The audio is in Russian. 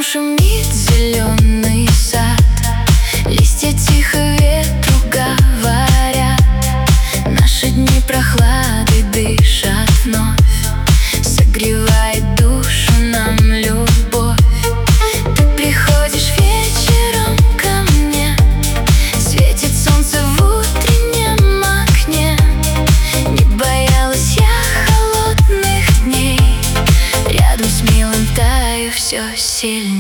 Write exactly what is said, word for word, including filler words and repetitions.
Рядом шумит зеленый сад, листья тихо ветру говорят. Наши дни прохлады дышат вновь, согревает душу нам любовь. Ты приходишь вечером ко мне, светит солнце в утреннем окне. Не боялась я холодных дней, рядом с милым таю все сильнее.